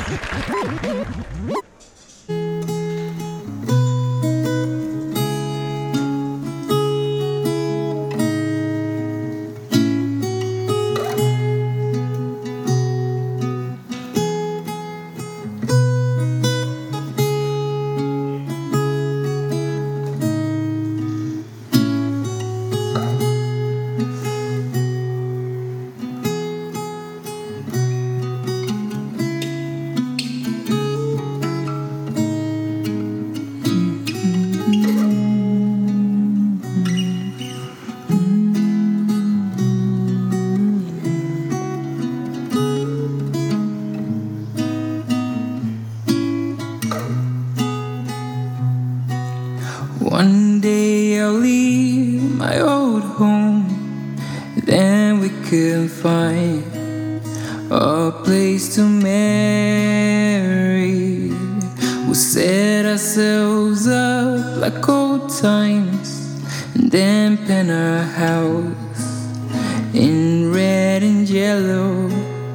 One day I'll leave my old home, then we can find a place to marry. We'll set ourselves up like old times, and then paint our house in red and yellow.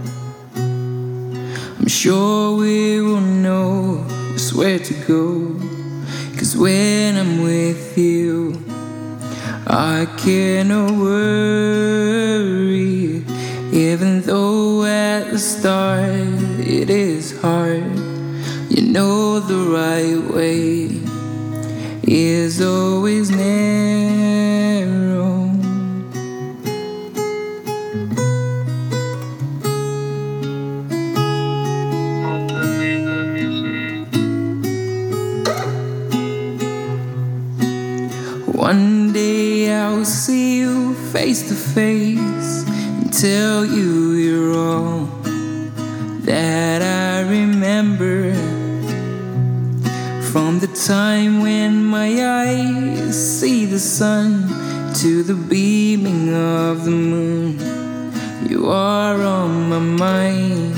I'm sure we will know just where to go, 'cause when I'm with you, I cannot worry. Even though at the start it is hard, you know the right way is always narrow. One day I'll see you face to face and tell you you're all that I remember. From the time when my eyes see the sun to the beaming of the moon, you are on my mind.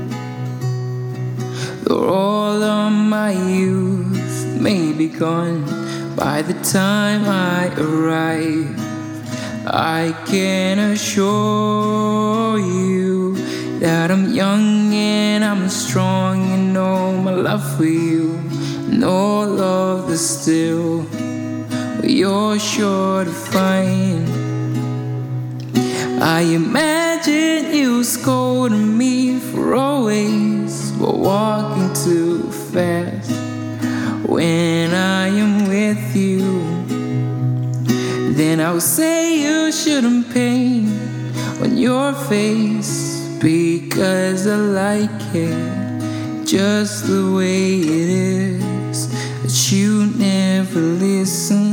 Though all of my youth may be gone by the time I arrive, I can assure you that I'm young and I'm strong, and know my love for you and all of the still you're sure to find. I imagine you scolding me for always walking too fast when I am with you. Then I'll say you shouldn't paint on your face, because I like it just the way it is. But you never listen.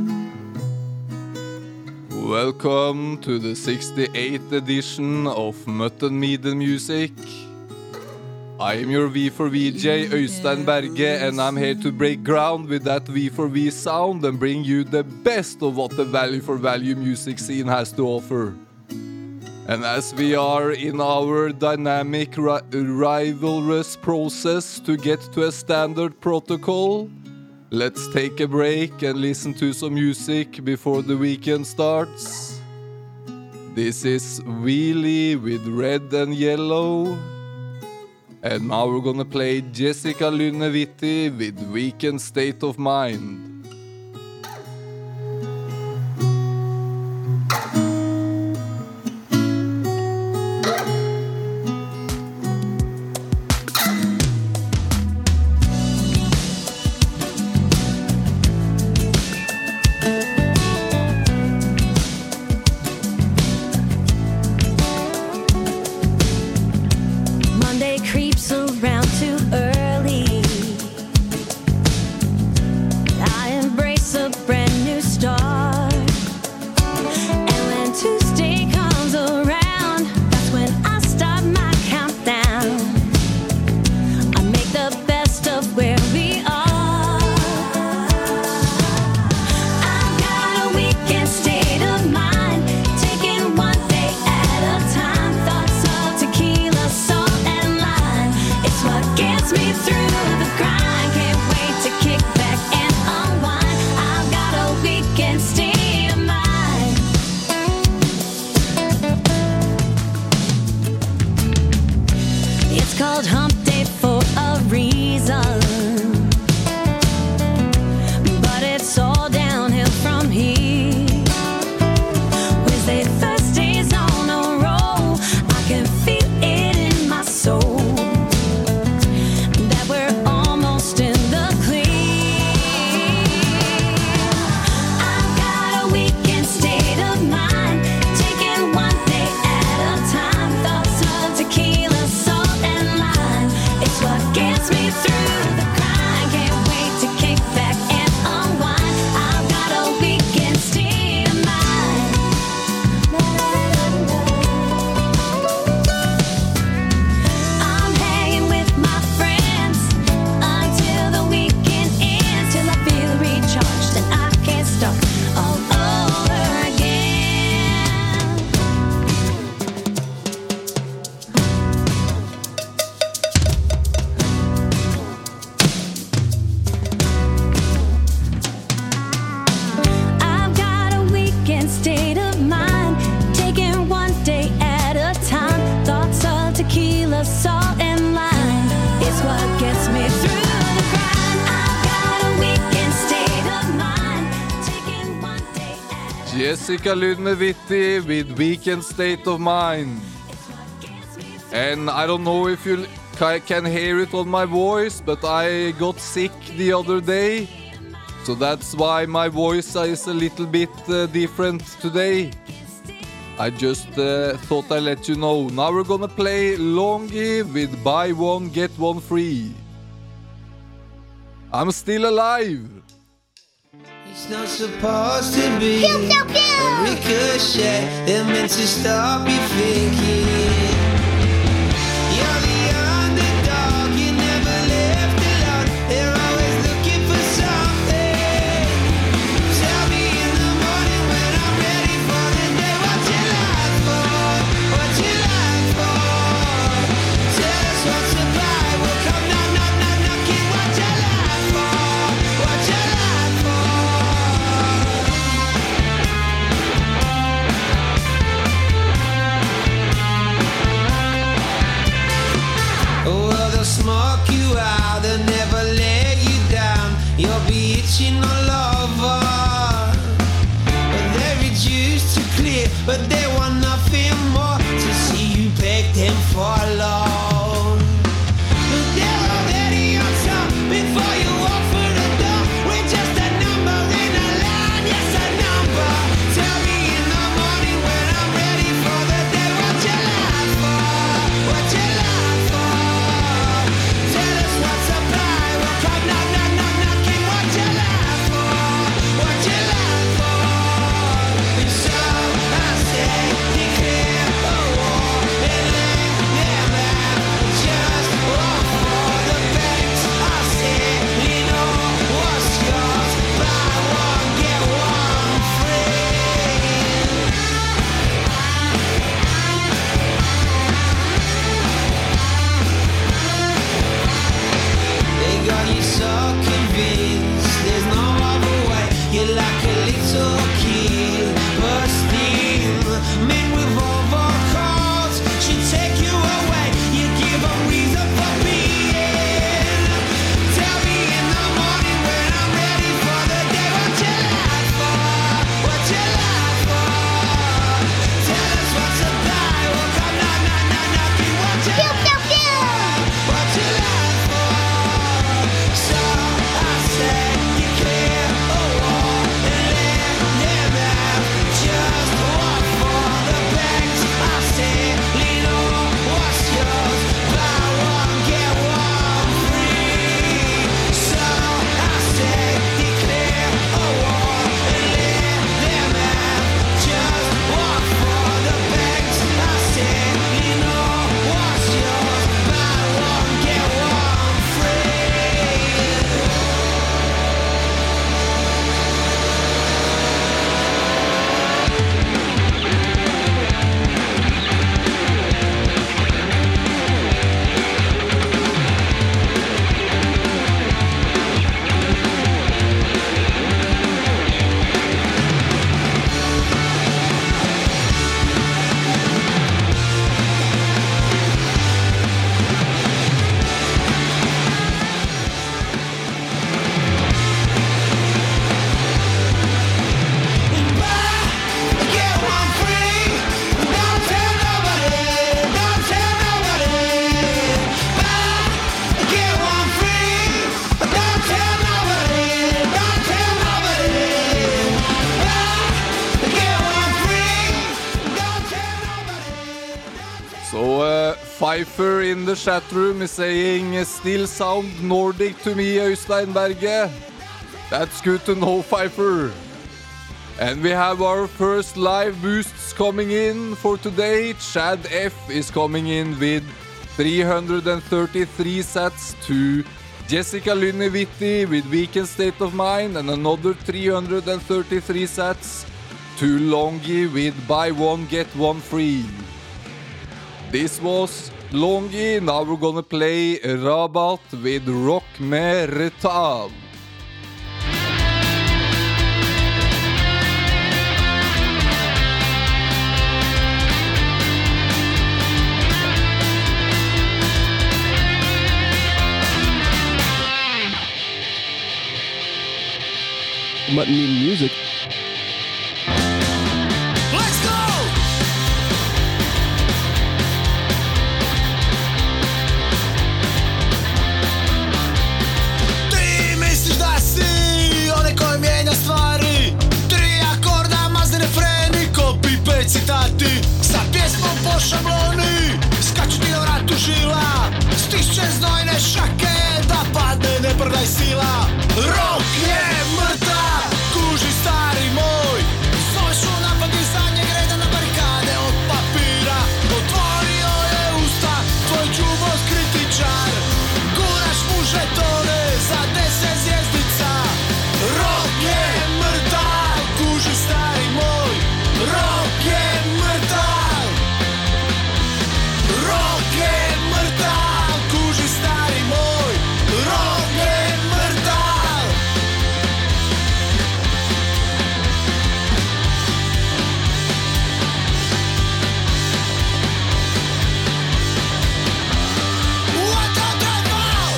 Welcome to the 68th edition of Mutton Media Music. I am your V4VJ, Øystein Berge, and I'm here to break ground with that V4V sound and bring you the best of what the Value for Value music scene has to offer. And as we are in our dynamic rivalrous process to get to a standard protocol, let's take a break and listen to some music before the weekend starts. This is Wheelie with Red and Yellow. And now we're gonna play Jessica Luneviti with Weekend State of Mind. Hump Day for tequila, salt and lime. It's what gets me through the grind. I've got a weekend state of mind, taking one day at a Jessica Lynne-Vitti with Weekend State of Mind. And I don't know if you can hear it on my voice, but I got sick the other day. So that's why my voice is a little bit different today. I just thought I'd let you know. Now we're gonna play Longy with Buy One, Get One Free. I'm still alive. It's not supposed to be a ricochet. They're meant to stop you thinking. You're the underdog, you never left alone. They're always looking for something. Tell me in the morning when I'm ready for the day. What you like for? What you like for? Tell us what's to buy. We'll come knocking. What you like for? What you like for? Well, they'll smoke you out, they'll never let you down. You'll be itching all over. But they reduce to clear, but they want nothing more. To see you beg them for long. But they're already on top before you walk through the door. We're just a number in a line, yes, a number. Tell me in the morning when I'm ready for the day. What you like for? What you like for? Tell us what's up, we'll come knocking. What you like for? What you like for? So I say, declare a war and let them out. Just walk for the banks. I say, you know what's yours. Buy one, get one free. They got you so convinced there's no other way. You're like a little kid bursting. Men with overcoats should take you away. You give them reason for being. Tell me in the morning when I'm ready for the day. What you like for? What you like for? Tell us what's to buy. We'll come knocking. What you like for? What you like for? So I say, declare a war and let them out. Just walk for the banks. I say, lean on what's yours. Buy one, get one free. So I say, declare a war and let them out. Just walk for the banks. I say, lean on what's yours. Buy one, get one free. Get one free. Don't tell nobody. Don't tell nobody. Get one free. Don't tell nobody. Don't tell nobody. Get one free. Don't tell nobody. So Pfeiffer in the chat room is saying still sound Nordic to me, Øystein Berge. That's good to know, Pfeiffer. And we have our first live boosts coming in for today. Chad F is coming in with 333 sats to Jessica Lynne-Vitti with Weekend State of Mind, and another 333 sats to Longy with Buy One, Get One Free. This was Longy. Now we're gonna play Rabat with Rock med Retav. Mutton Meat Music. Let's go! Ti misliš da si onaj koji mijenja stvari, 3 akorda, mazne refreni, copy-paste citati, sa pjesmom po šabloni, skaču ti na vratu žila, stišće znojne šake, da padne ne prdaj sila. Rock je mrtav, kuži stari moj, zoveš u napad i zadnjeg reda na barikade od papira. Otvorio je usta, tvoj džubos kritičar, guraš mu žetone za 10 zvjezdica. Rock je mrtav, kuži stari moj, rock je mrtav. Rock je mrtav, kuži stari moj, rock je mrtav. What a drive-out!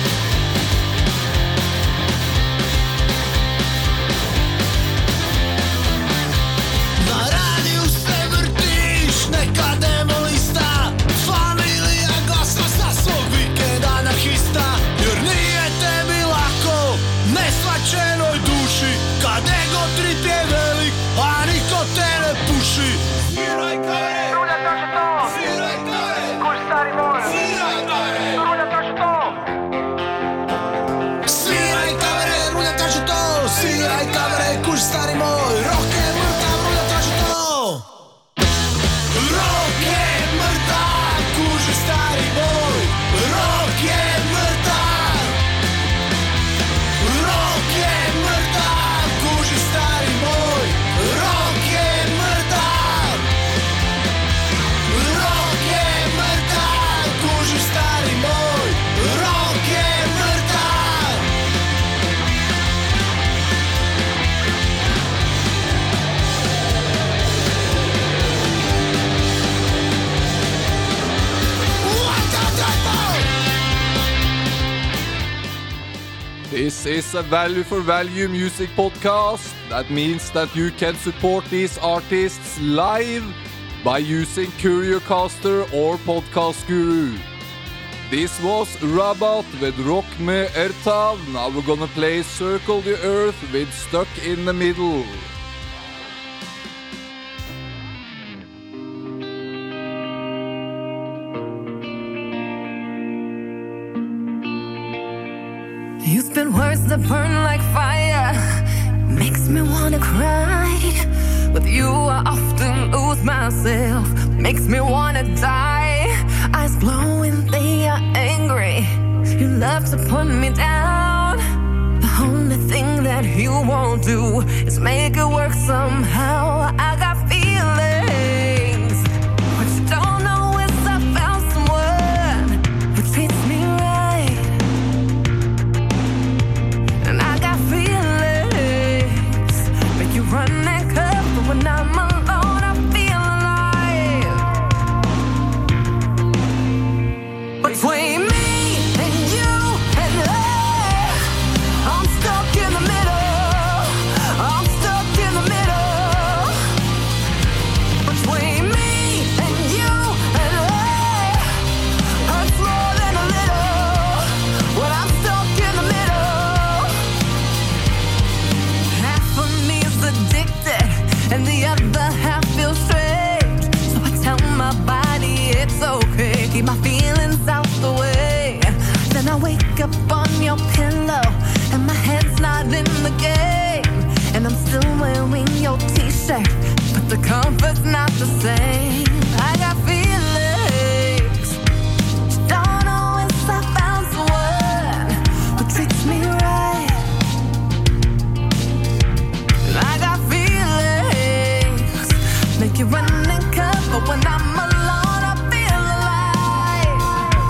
Na radiju se vrtiš, neka demo lista, familija glasa sa svog vikenda anarhista. Jer nije tebi lako, nesvačenoj duši, kad ego trip je velik, a niko te ne puši. Sviraj kare, rulja kaže to, sviraj kare, kuži stari moj, sviraj kare, rulja kaže to. Sviraj kare, rulja kaže to, sviraj kare, kuži stari moj, rock je mrtav, rulja kaže to. Rock je mrtav, kuži stari moj, rock je mrtav. Rock je mrtav, kuži stari moj, rock je mrtav. Rock je mrtav, kuži stari moj, rock je mrtav. What a drive-out! This is a value for value music podcast. That means that you can support these artists live by using Curiocaster or Podcast Guru. This was Rabat with Rock Me Ertav. Now we're gonna play Circle the Earth with Stuck in the Middle. You spit words that burn like fire, makes me wanna cry. With you I often lose myself, makes me wanna die. Eyes glowing, they are angry. You love to put me down. The only thing that you won't do is make it work somehow. I got feelings, what you don't know is I found someone who treats me right. And I got feelings, make you run and cut, but when I'm alone I feel alive. Between me and you and love, I'm stuck in the middle. I'm stuck in the middle. Between me and you and love, hurts more than a little. When I'm stuck in the middle, half of me is addicted, and the other half feels strange. So I tell my body it's okay, keep my feelings out the way. Then I wake up on your pillow, and my head's not in the game. And I'm still wearing your t-shirt, but the comfort's not the same. I got feelings, don't always I found someone who treats me right. And I got feelings, make you run and cut, but when I'm alone I feel alive.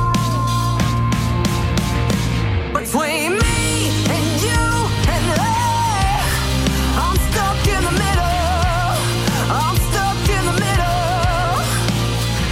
Between me and you and love, I'm stuck in the middle. I'm stuck in the middle.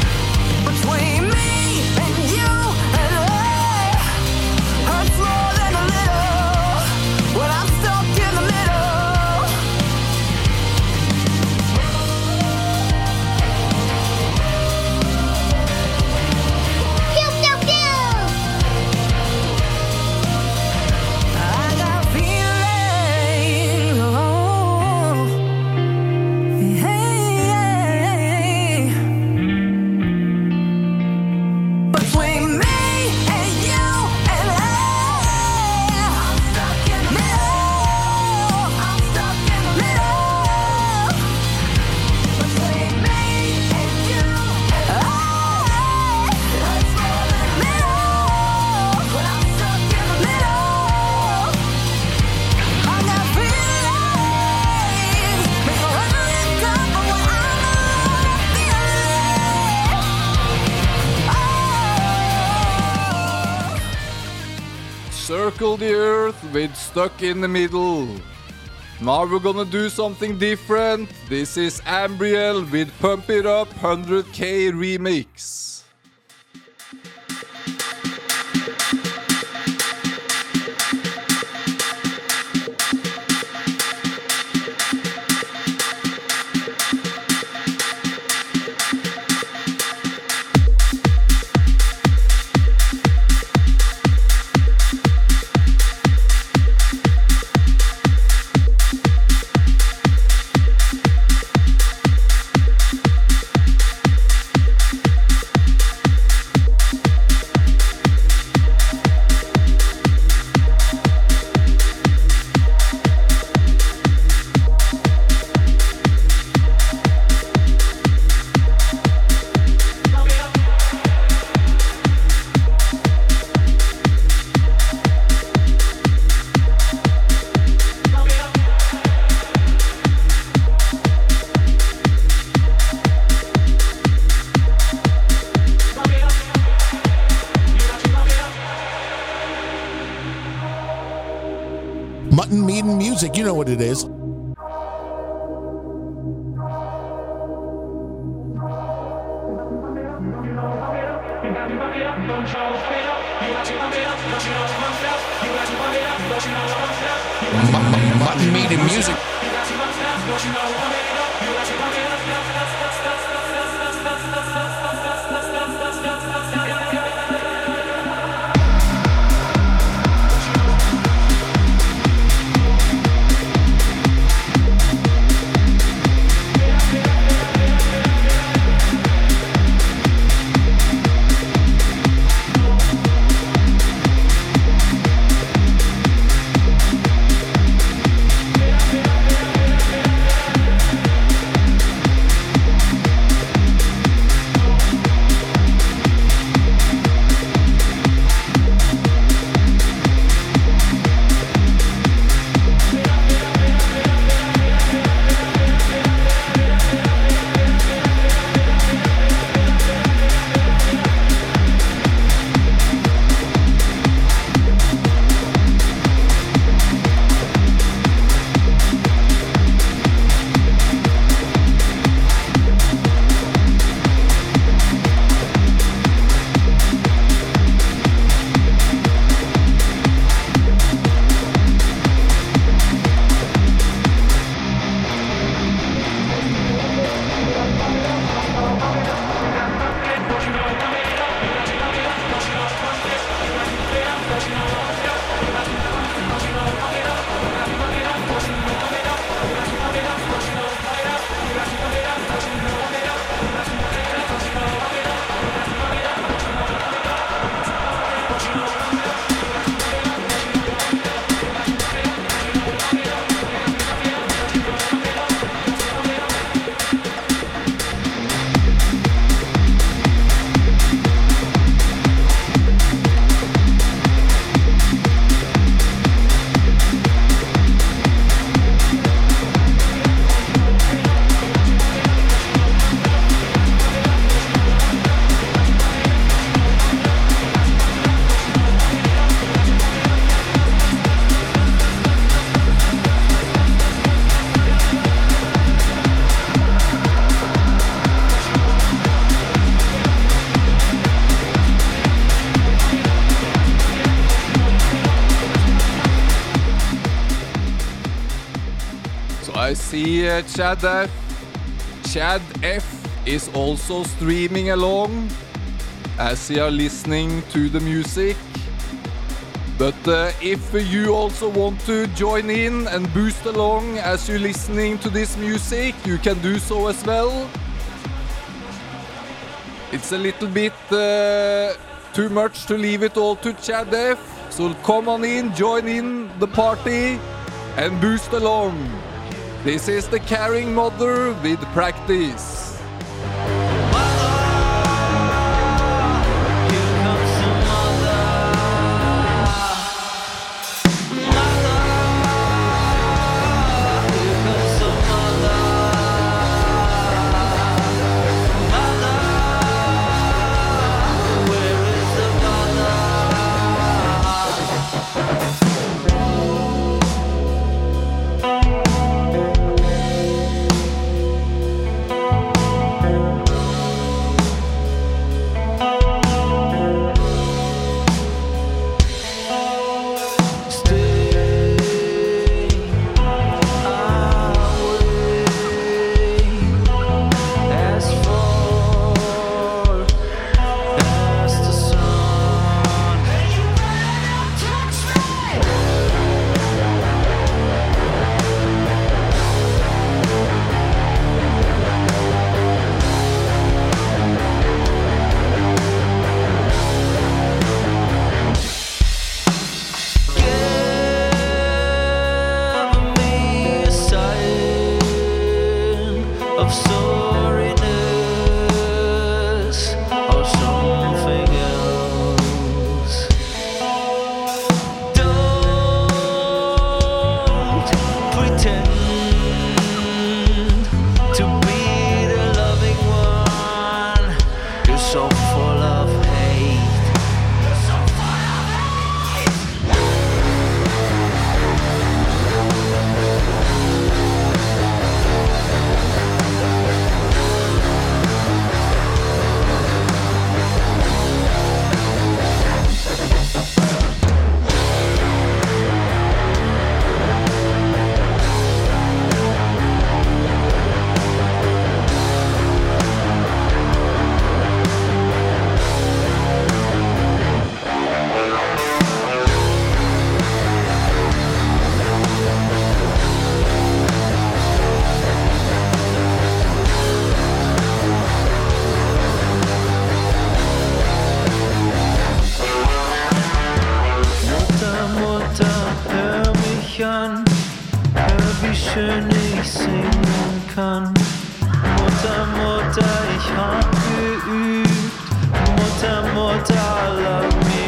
Circle the Earth with Stuck in the Middle. Now we're gonna do something different. This is Ambriel with Pump It Up 100K remix. Mutton, meat, and music. You know what it is. Mutton, meat, and music. I see Chad F. Chad F is also streaming along as you are listening to the music. But if you also want to join in and boost along as you're listening to this music, you can do so as well. It's a little bit too much to leave it all to Chad F. So come on in, join in the party and boost along. This is the Caring Mother with Practice.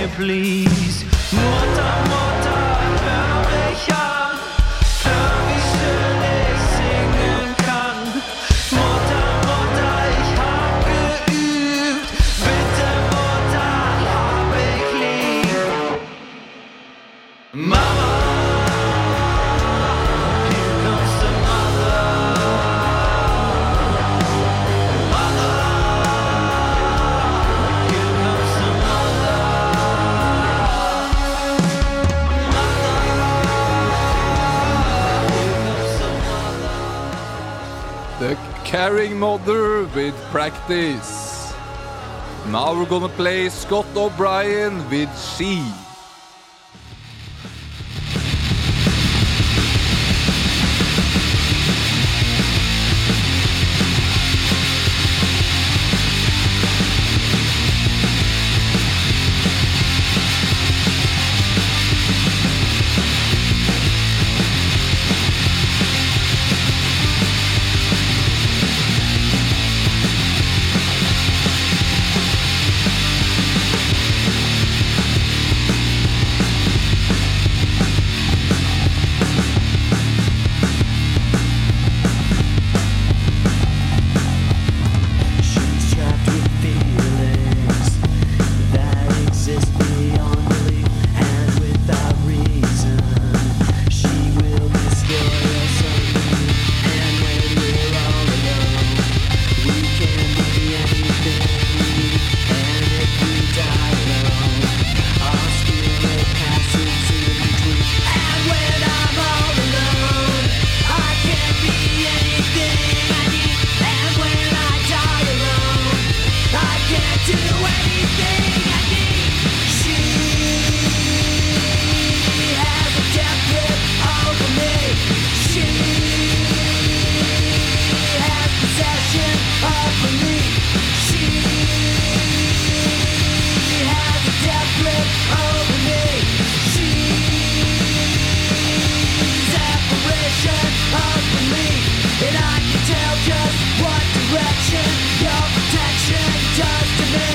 please. Mutter, Mutter, hör mich an, hör wie schön ich singen kann. Mutter, Mutter, ich hab geübt, bitte Mutter, hab ich lieb. Mama, here comes the mother. Mother, here comes the mother. The Caring Mother with Practice. Now we're gonna play Scott O'Brien with She. She's trapped with feelings that exist beyond belief and without reason. She will destroy us suddenly, and when we're all alone, we can be anything we need. And if we die alone, our spirit passes in between. And when I'm all alone, I can't be anything I need. And when I die alone, I can't do anything I need. She has a death grip over me. She has possession over me. She has a death grip over me. She's apparition over me, and I can tell just what direction your protection does to me.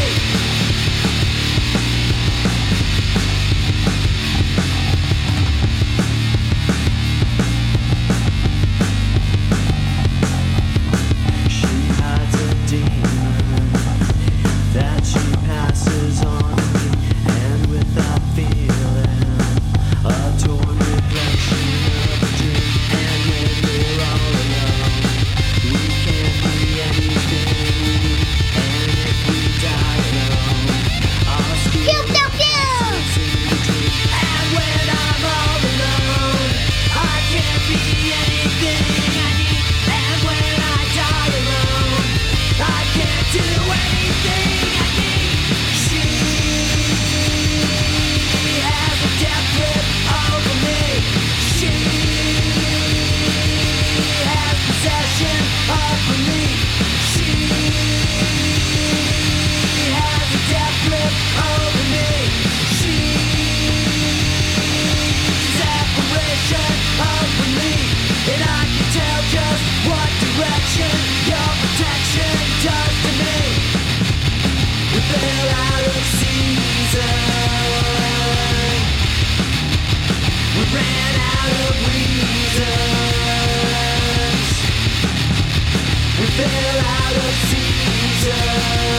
She hides a demon that she passes on me, and without feeling a torn reflection of a dream. And when we're all alone, we can't be anything we need. And if we die alone, our spirit passes in between. And when I'm all alone, I can't be anything I need. And when I die alone, I can't do anything I need. She has a death grip over me. She has possession over me. She has a death grip over me. She's apparition over me, and I can tell just what direction your protection does to me. We fell out of season. We ran out of reasons. We fell out of season.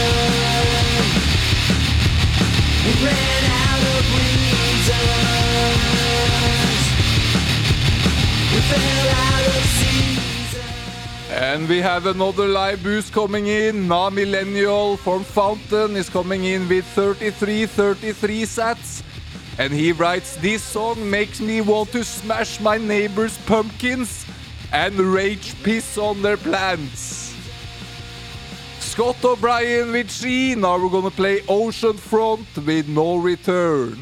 We ran out of reasons. We fell out of season. And we have another live boost coming in. Na Millennial from Fountain is coming in with 33 sats. And he writes, this song makes me want to smash my neighbor's pumpkins and rage piss on their plants. Scott O'Brien with She. Now we're gonna play Ocean Front with No Return.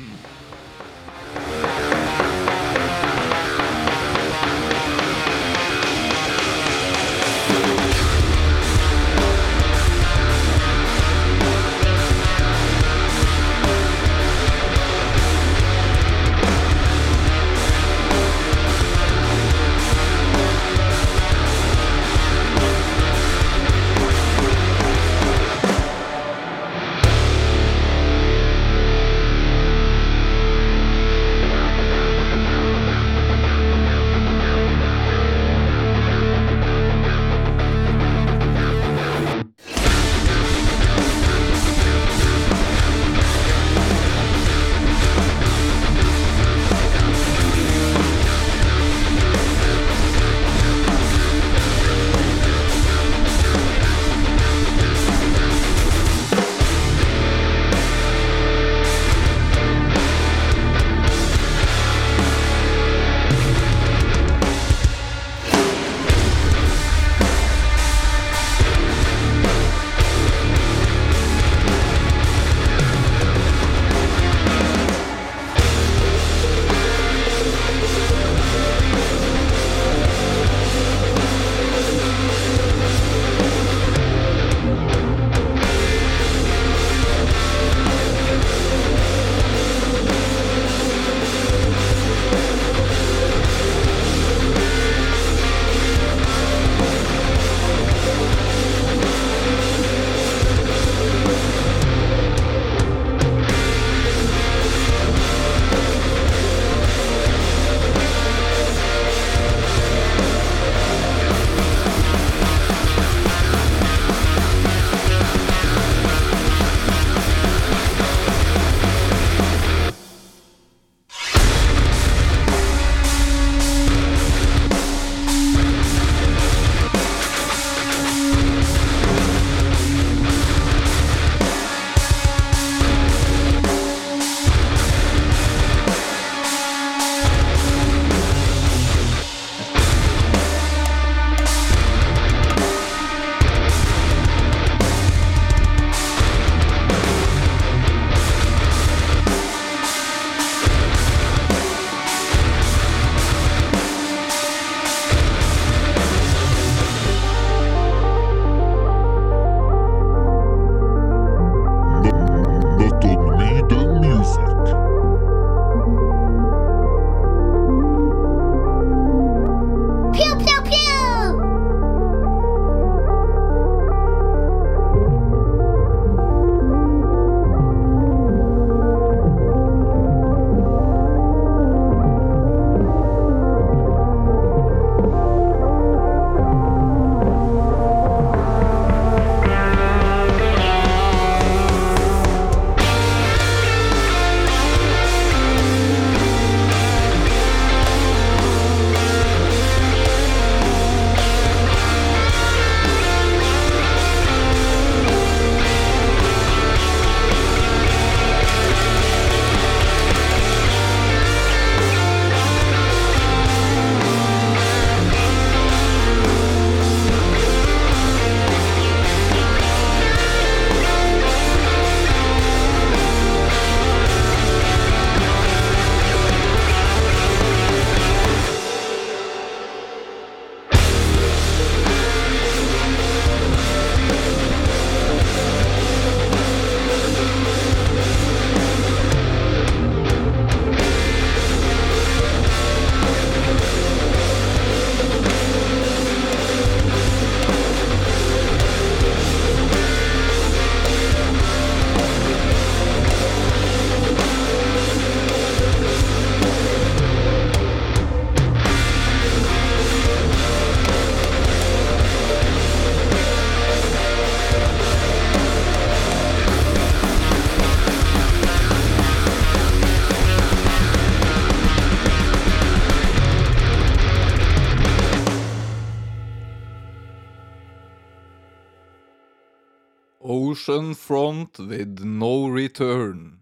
Ocean Front with No Return.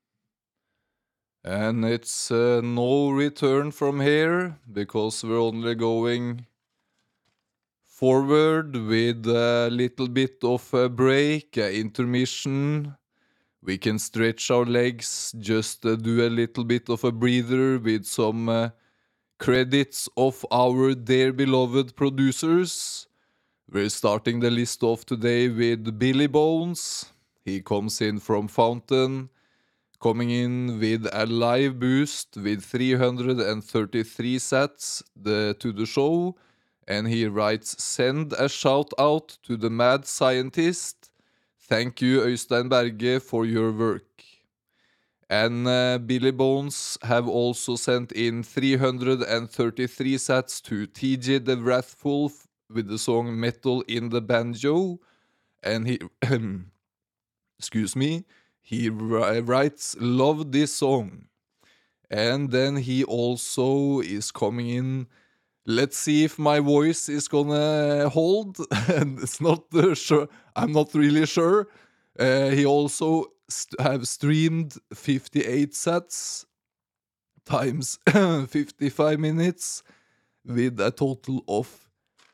And it's no return from here, because we're only going forward with a little bit of a break, a intermission. We can stretch our legs, just do a little bit of a breather with some credits of our dear beloved producers. We're starting the list off today with Billy Bones. He comes in from Fountain, coming in with a live boost with 333 sats to the show. And he writes, send a shout out to the mad scientist. Thank you, Øystein Berge, for your work. And Billy Bones have also sent in 333 sats to TJ the Wrathful with the song Metal in the Banjo. And he, excuse me, he writes, love this song. And then he also is coming in, let's see if my voice is gonna hold. And it's not sure, I'm not really sure. He also have streamed 58 sets times 55 minutes with a total of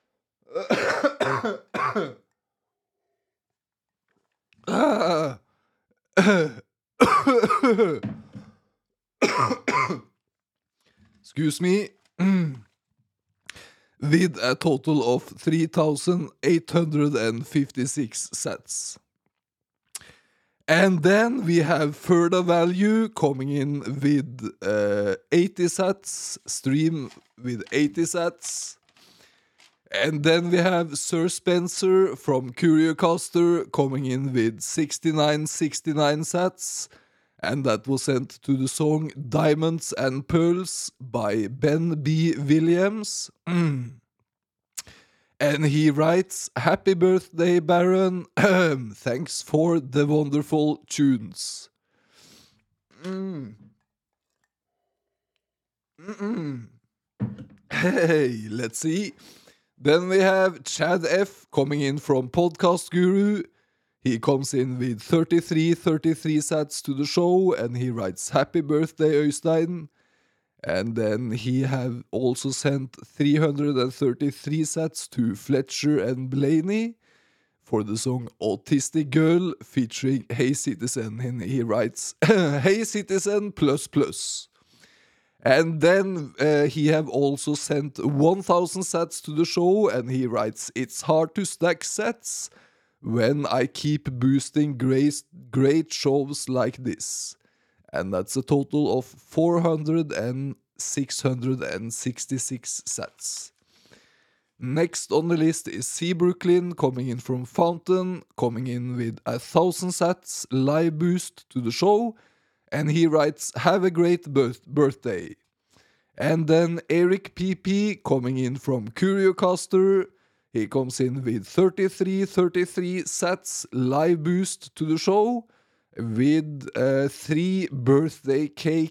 excuse me, with a total of 3,856 sets. And then we have Further Value coming in with 80 sets, stream with 80 sets. And then we have Sir Spencer from Curiocaster coming in with 69 sets. And that was sent to the song Diamonds and Pearls by Ben B. Williams. And he writes, happy birthday, Baron. Thanks for the wonderful tunes. Hey, let's see. Then we have Chad F. coming in from Podcast Guru. He comes in with 33 sats to the show, and he writes, happy birthday, Øystein. And then he have also sent 333 sats to Fletcher and Blaney for the song Autistic Girl featuring Hey Citizen. And he writes, Hey Citizen ++. And then he have also sent 1,000 sats to the show, and he writes, it's hard to stack sets when I keep boosting great shows like this. And that's a total of 666 sets. Next on the list is C. Brooklyn, coming in from Fountain, coming in with 1,000 sats live boost to the show, and he writes, have a great birthday. And then Eric PP, coming in from Curiocaster, he comes in with 33 sats live boost to the show, with 3 birthday cake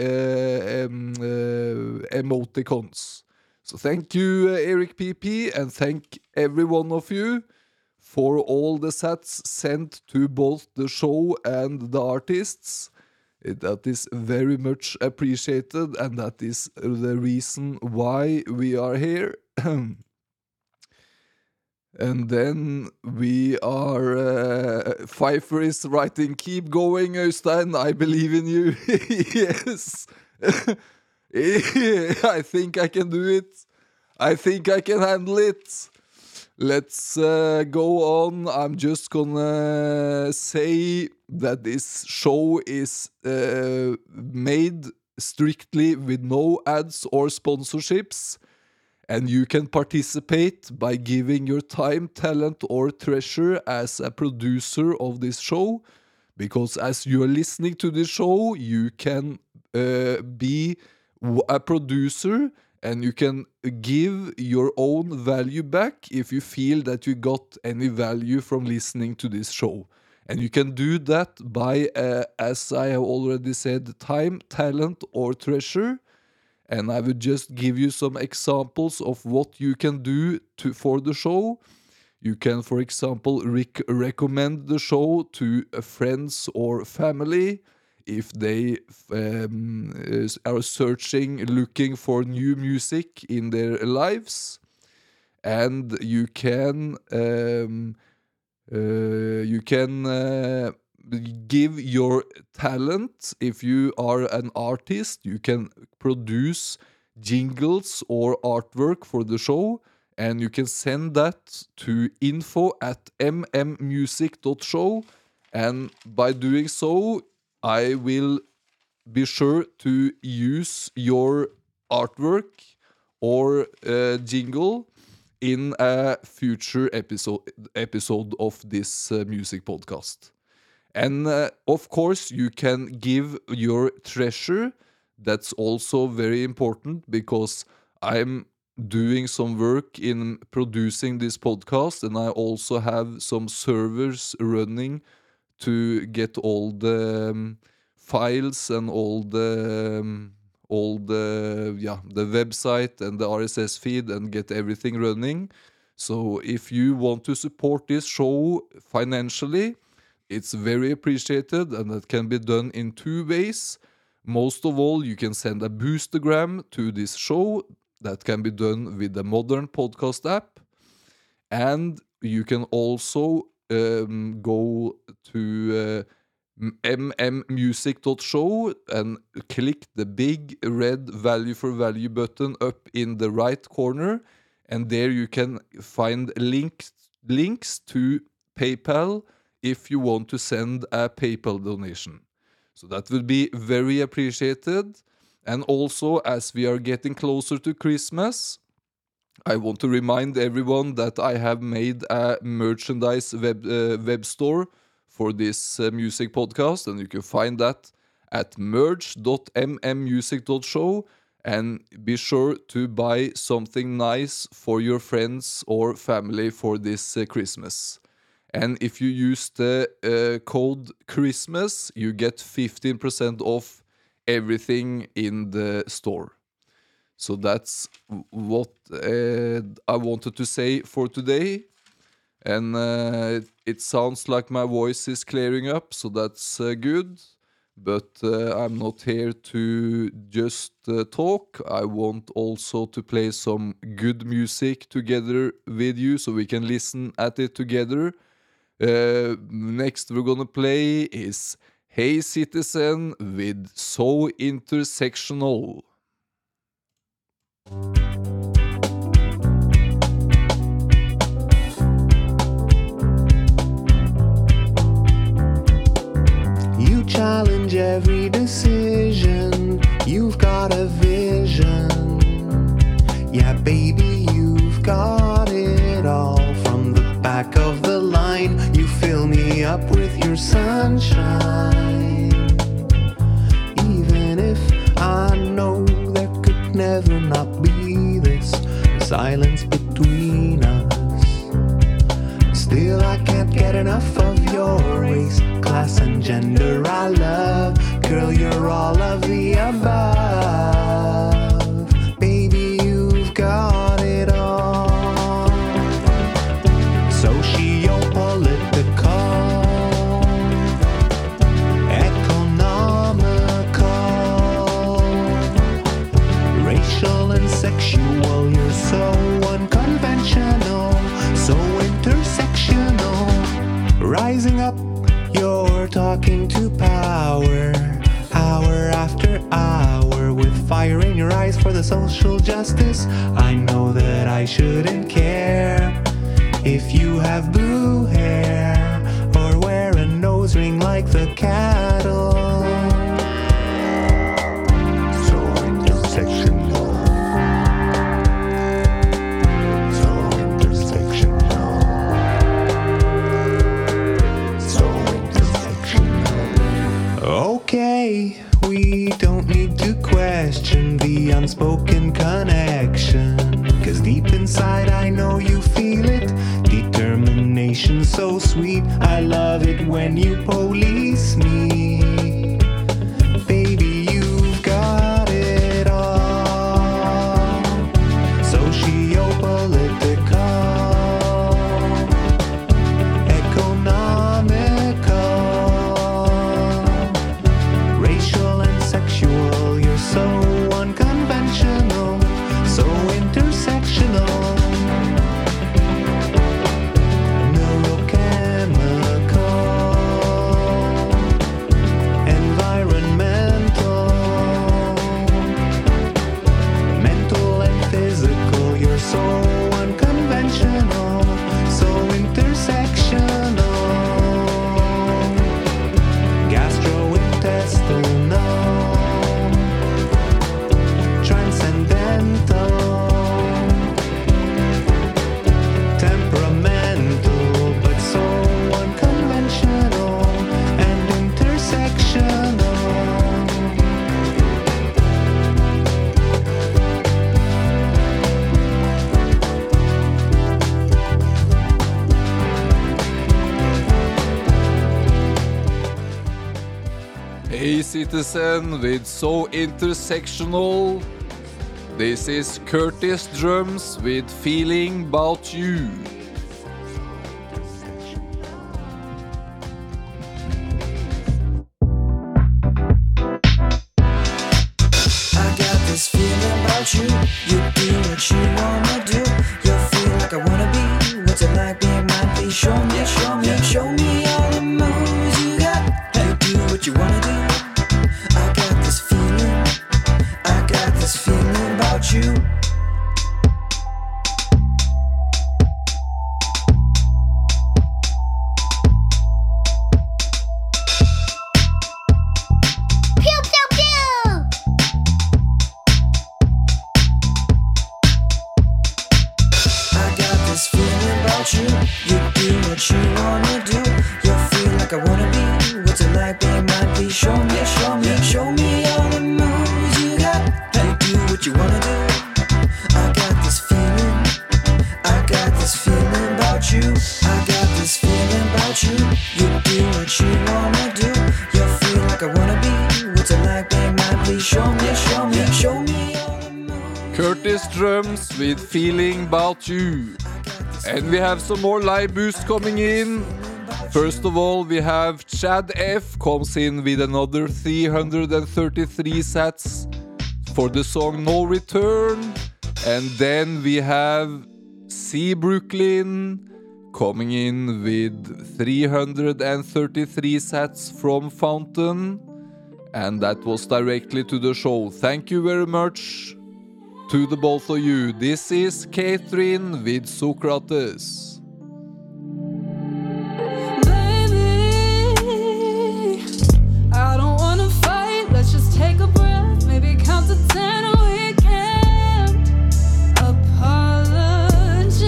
emoticons. So thank you, Eric PP, and thank every one of you for all the sats sent to both the show and the artists. That is very much appreciated, and that is the reason why we are here. And then we are, Pfeiffer is writing, keep going, Øystein, I believe in you. Yes. I think I can do it. I think I can handle it. Let's go on. I'm just gonna say that this show is made strictly with no ads or sponsorships. And you can participate by giving your time, talent, or treasure as a producer of this show. Because as you are listening to this show, you can be a producer and you can give your own value back if you feel that you got any value from listening to this show. And you can do that by, as I have already said, time, talent, or treasure. And I would just give you some examples of what you can do for the show. You can, for example, recommend the show to friends or family if they are looking for new music in their lives. And you can give your talent. If you are an artist, you can produce jingles or artwork for the show, and you can send that to info@mmmusic.show, and by doing so I will be sure to use your artwork or jingle in a future episode of this music podcast. And of course, you can give your treasure. That's also very important because I'm doing some work in producing this podcast, and I also have some servers running to get all the files and all the website and the RSS feed and get everything running. So if you want to support this show financially, it's very appreciated, and that can be done in two ways. Most of all, you can send a boostergram to this show. That can be done with the modern podcast app. And you can also go to mmmusic.show and click the big red value for value button up in the right corner. And there you can find links to PayPal if you want to send a PayPal donation. So that would be very appreciated. And also, as we are getting closer to Christmas, I want to remind everyone that I have made a merchandise web store for this music podcast, and you can find that at merch.mmmusic.show, and be sure to buy something nice for your friends or family for this Christmas. And if you use the code Christmas, you get 15% off everything in the store. So that's what I wanted to say for today. And it sounds like my voice is clearing up, so that's good. But I'm not here to just talk. I want also to play some good music together with you, so we can listen at it together. Next we're gonna play is Hey Citizen with So Intersectional. You challenge every decision. You've got a vision. Yeah, baby, you've got it all. From the back of the line, you fill me up with your sunshine. Even if I know there could never not be this silence between us, still I can't get enough of your race, class and gender I love. Girl, you're all of the above. Baby, you've got it all. Socio-political, economical, racial and sexual. You're so unconventional, so intersectional. Rising up, you're talking to power, hour after hour, with fire in your eyes for the social justice. I know that I shouldn't care if you have blue hair or wear a nose ring like the cattle. So intersectional. So intersectional. So intersectional. Okay, we don't need to question the unspoken connection, 'cause deep inside I know you feel it. Determination so sweet. I love it when you police me. Baby, you've got it all. Socio-political, Citizen with So Intersectional. This is Curtis Drums with Feeling About You. I got this feeling about you. You do what you wanna do. You feel like I wanna be. What's it like being mine? Please show me, show me, show me all the moves you got. You do what you wanna do. I got this feeling. I got this feeling about you. Pew pew pew. I got this feeling about you. You do what you wanna do. You feel like I wanna be. What's it like being mine? Please show me, show me, show me all the moves you got. You do what you wanna do. I got this feeling. I got this feeling about you. I got this feeling about you. You do what you wanna do. You feel like I wanna be. What's it like being mine? Please show me, show me, show me all the moves. Curtis Drums with Feeling About You. And we have some more live boosts coming in. First of all, we have Chad F comes in with another 333 sats for the song No Return. And then we have C Brooklyn coming in with 333 sats from Fountain. And that was directly to the show. Thank you very much to the both of you. This is Catherine with Socrates. Baby, I don't wanna fight. Let's just take a breath. Maybe count to 10 and we can apologize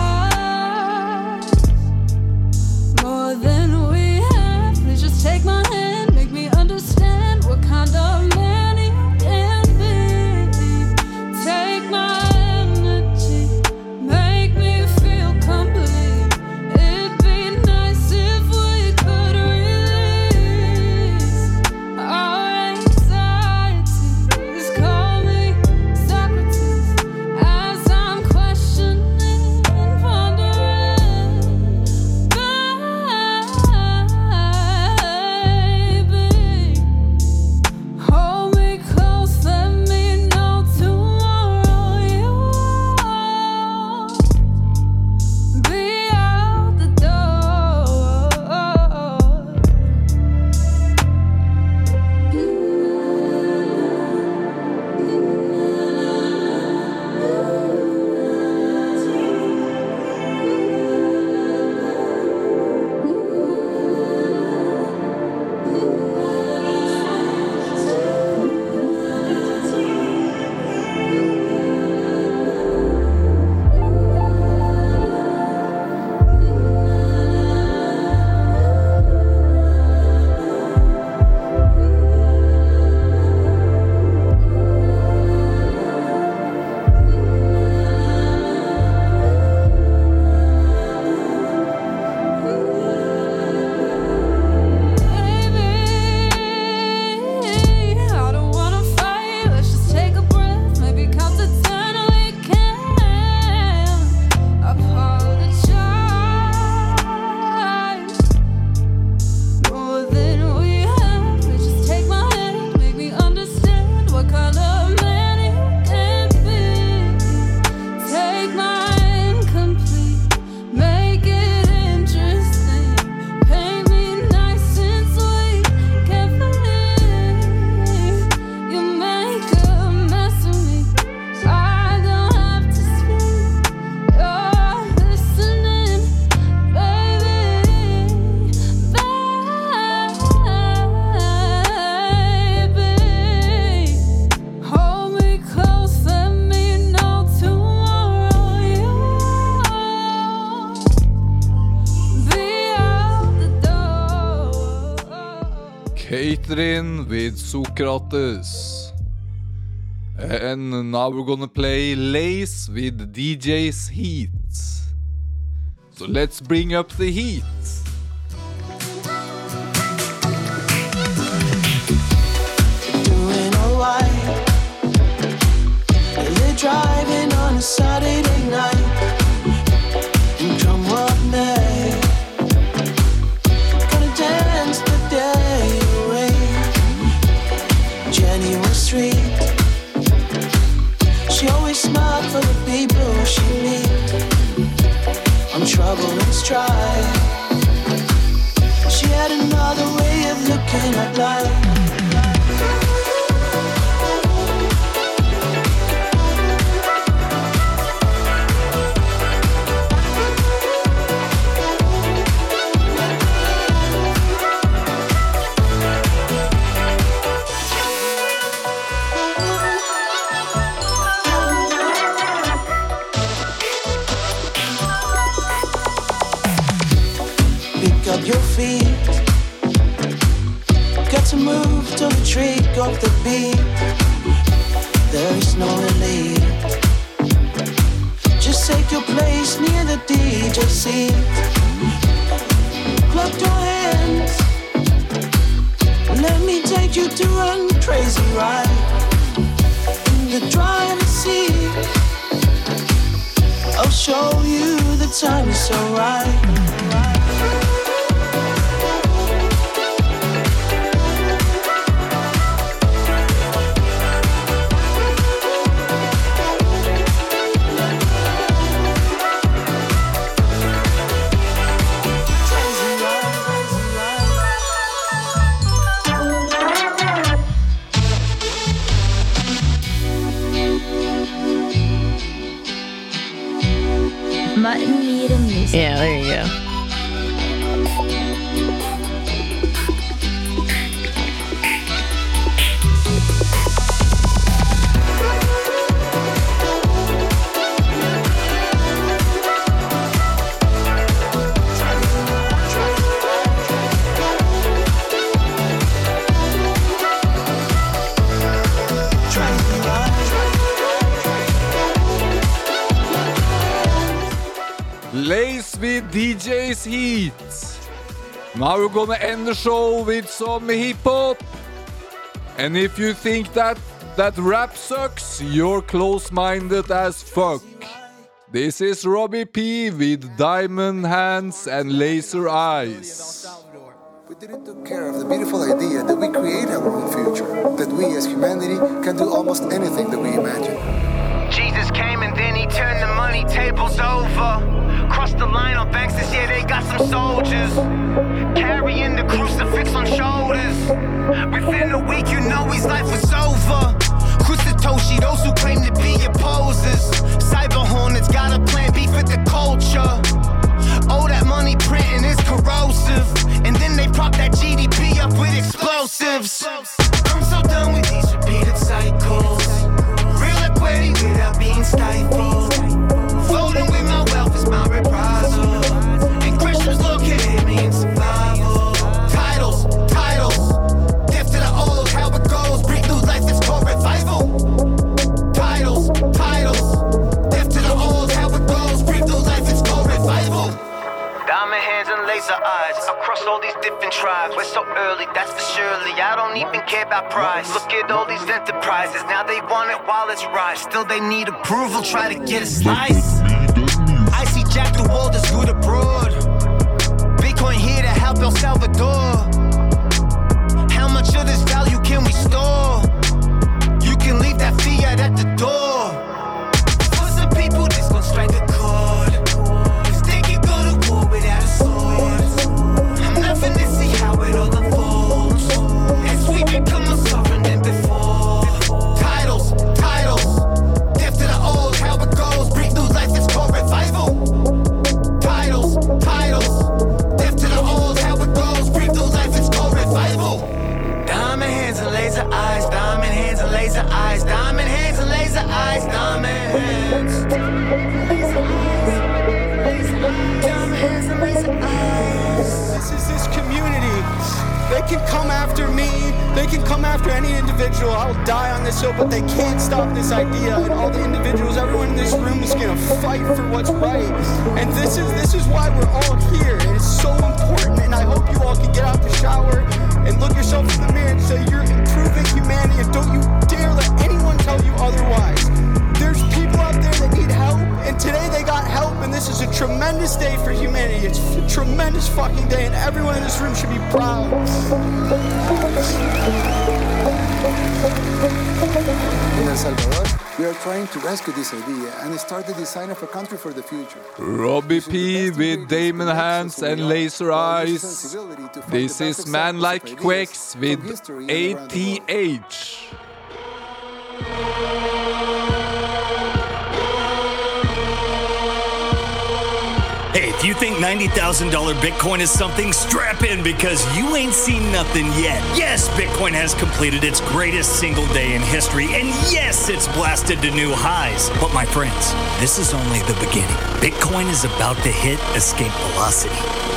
more than we have. Please just take my hand, make me understand what kind of man you can be. Take my energy, make me feel complete. It'd be nice if we could release our anxieties. Call me Socrates as I'm questioning and pondering. Baby, hold me close, let me know tomorrow you won't be out the door. Baby, I don't wanna fight. Let's just take a breath. Maybe count to 10 and we can apologize more than we have. Please just take my hand, make me understand what kind of man you can be. Take mine complete, make it interesting. Paint me nice and sweet, carefully. You make a mess of me. I don't have to speak. You're listening, baby. Baby, hold me close, let me know tomorrow you won't be out the door. Catherine with Socrates. And now we're gonna play Lace with DJ's Heat. So let's bring up the heat. street. She always smiled for the people she meet. On trouble and strife, she had another way of looking at life. Up your feet, got to move to the trick of the beat. There is no relief. Just take your place near the DJ seat. Clap your hands, let me take you to run crazy ride in the driver's seat. I'll show you the time is so right. Mutton Meat and Music. Yeah, there you go. Lace with DJ's Heat. Now we're gonna end the show with some hip-hop. And if you think that rap sucks, you're close-minded as fuck. This is Robbie P with Diamond Hands and Laser Eyes. We didn't take care of the beautiful idea that we create our own future, that we as humanity can do almost anything that we imagine. Jesus came and then he turned the money tables over. Crossed the line on Banks's, yeah, they got some soldiers carrying the crucifix on shoulders. Within a week, you know his life was over. Kusatoshi, those who claim to be opposers. Cyber Hornets got a plan, beef with the culture. Oh, that money printing is corrosive. And then they prop that GDP up with explosives. I'm so done with these repeated cycles. Real equity without being stifled. Floating with my wealth is my reprisal. And Christians looking at me in survival. Titles, death to the old, how it goes. Breathe new life, it's called revival. Titles, death to the old, how it goes. Breathe new life, it's called revival. Diamond hands and laser eyes across all these different tribes. We're so early, that's for surely. I don't even care about price. Look at all these enterprises, now they want it while it's right. Still they need approval, try to get a slice. I see Jack the world is good abroad. Bitcoin here to help El Salvador. How much of this value can we store? You can leave that fiat at the door. For some people, this gon' strike a chord. Cause they can go to war without a sword. I'm not finna see how it all unfolds as we become more sovereign than before. Titles, death to the old, how it goes. Breathe new life, it's called revival. Titles, death to the old, how it goes. Breathe new life, it's called revival. Diamond hands and laser eyes, diamond hands and laser eyes, diamond hands and laser eyes, diamond hands. Diamond hands and laser eyes. This is this community. They can come after me, they can come after any individual. I'll die on this hill, but they can't stop this idea. And all the individuals, everyone in this room is gonna fight for what's right. And this is why we're all here. And it's so important. And I hope you all can get out the shower and look yourself in the mirror and say you're improving humanity. And don't you dare let anyone tell you otherwise. There's people out there that need help, and today they got help, and this is a tremendous day for humanity. It's a tremendous fucking day, and everyone in this room should be proud. Salvador, we are trying to rescue this idea and start the design of a country for the future. Robbie P with Damon Hands and Laser Eyes. This is Man Like Quex with ATH. Hey, if you think $90,000 Bitcoin is something, strap in because you ain't seen nothing yet. Yes, Bitcoin has completed its greatest single day in history, and yes, it's blasted to new highs. But my friends, this is only the beginning. Bitcoin is about to hit escape velocity.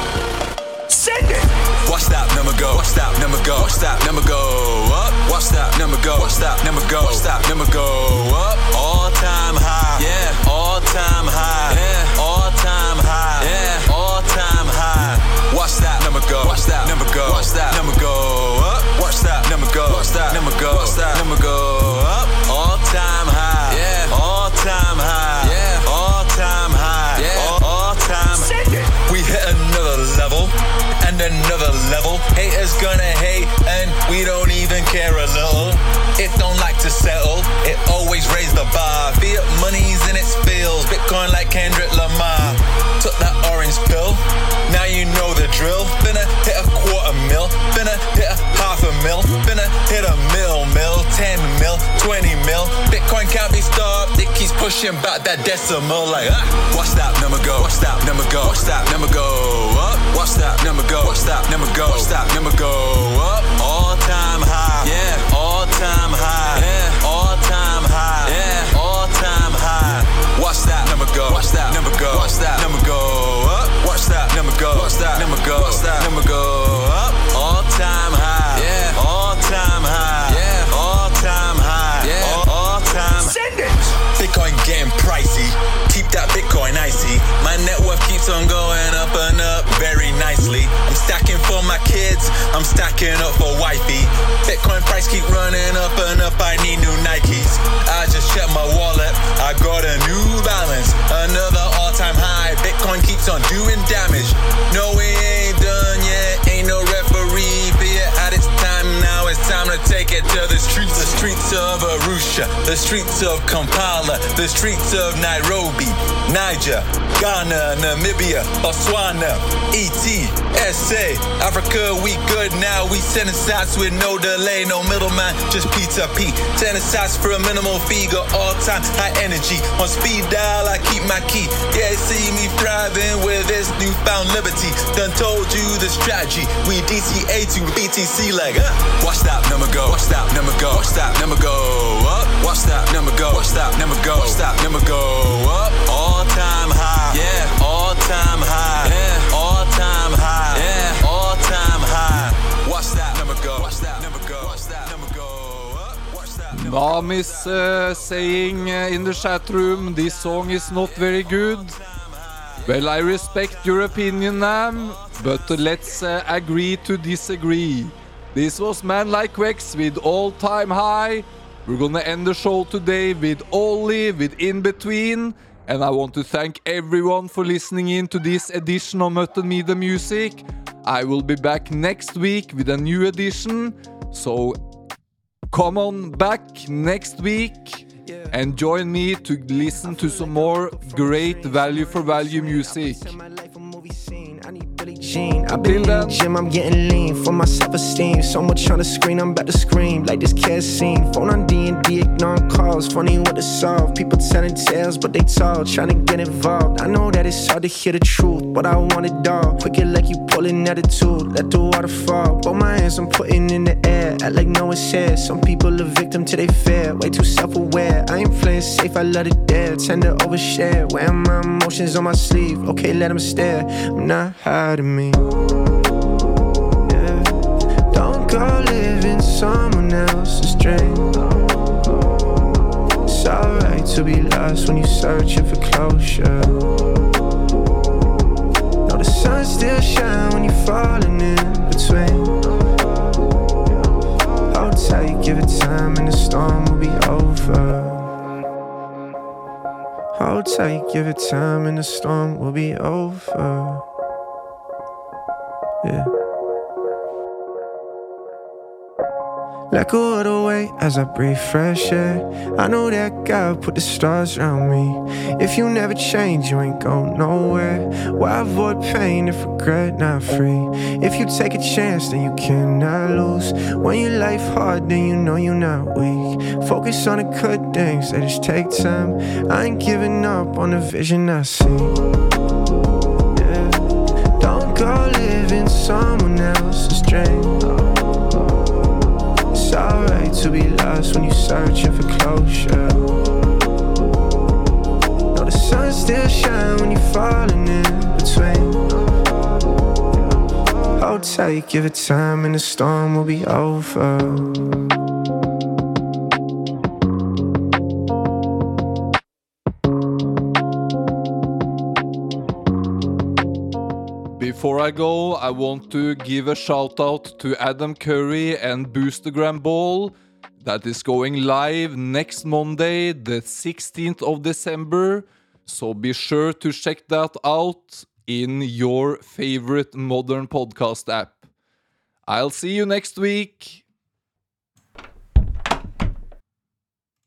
Send it! Watch that number go, watch that number go, watch that number go up, watch that number go, watch that number go, watch that number go up, all time high, yeah, all time high, yeah, all time high, yeah, all time high. Watch that number go, watch that number go, watch that number go up, watch that number go, watch that number go, watch that number go up, all time high, yeah, all time high, yeah, all time high, yeah, all time. We hit another level. And another level. Haters gonna hate and we don't even care a little. It don't like to settle, it always raise the bar. Fiat money's in its feels, Bitcoin like Kendrick Lamar. Took that orange pill, now you know the drill. Finna hit a quarter mil, finna hit a half a mil, finna hit a mil, 10 mil, 20 mil. Bitcoin can't be stopped, it keeps pushing back that decimal like watch that number go, watch that number go, watch that number go up, watch that number go, watch that number go, watch that number go up, all time high, yeah, all time high, yeah, all time high, yeah, all time high. Watch that number go, watch that number go, watch that number go up, watch that number go, watch that number go, watch that number go up, all time high, yeah, all time high, yeah, all time high, yeah, all time. Send it. Bitcoin getting pricey, keep that Bitcoin icy. My net worth keeps on going up and up very nicely. I'm stacking for my kids, I'm stacking up for wifey. Bitcoin price keep running up and up, I need new Nikes. I just checked my wallet, I got a New Balance, another all-time high. Bitcoin keeps on doing damage. No, we ain't done yet, ain't no referee. Fiat had its time, now it's time to take it to the streets. The streets of Arusha, the streets of Kampala, the streets of Nairobi, Niger, Ghana, Namibia, Botswana, ET, SA, Africa, we good now. We sending sats with no delay, no middleman, just P2P. Sending sats for a minimal fee, got all time high energy. On speed dial, I keep my key. Yeah, see me thriving with this newfound liberty. Done told you the strategy. We DCA to BTC like, watch that number go, watch that number go, watch that number go up, watch that number go, watch that number go, watch that number go up, all time high, yeah, all time high, yeah, all time high, yeah, all time high. Watch that number go, watch that number go, watch that number go up, watch that number go. Nam is saying in the chat room, this song is not very good. Well, I respect your opinion, Nam, but let's agree to disagree. This was Man Like Quex with All Time High. We're gonna end the show today with Ollie, with In Between. And I want to thank everyone for listening in to this edition of Mutton Media Music. I will be back next week with a new edition. So come on back next week and join me to listen to some more great value for value music. I've been in the gym, I'm getting lean for my self-esteem. So much on the screen, I'm about to scream like this cat scene. Phone on D&D, ignoring calls. Funny what to solve. People telling tales, but they talk, trying to get involved. I know that it's hard to hear the truth, but I want it all. Quick it like you pulling attitude, let the water fall. Both my hands I'm putting in the air, act like no one's here. Some people a victim to they fear, way too self-aware. I ain't playing safe, I let it dare. Tend to overshare, wearing my emotions on my sleeve. Okay, let them stare, I'm not hiding me. Yeah. Don't go living someone else's dream. It's alright to be lost when you're searching for closure. No, the sun still shine when you're falling in between. Hold tight, give it time and the storm will be over. Hold tight, give it time and the storm will be over. Yeah. Let go of the weight as I breathe fresh air. I know that God put the stars around me. If you never change, you ain't going nowhere. Why avoid pain if regret not free? If you take a chance, then you cannot lose. When you life hard, then you know you're not weak. Focus on the good things, they just take time. I ain't giving up on the vision I see. Yeah. Don't go live in someone else's dream. It's alright to be lost when you're searching for closure. No, the sun still shines when you're falling in between. Hold tight, give it time and the storm will be over. Before I go, I want to give a shout out to Adam Curry and Boostergram Ball that is going live next Monday, the 16th of December. So be sure to check that out in your favorite modern podcast app. I'll see you next week.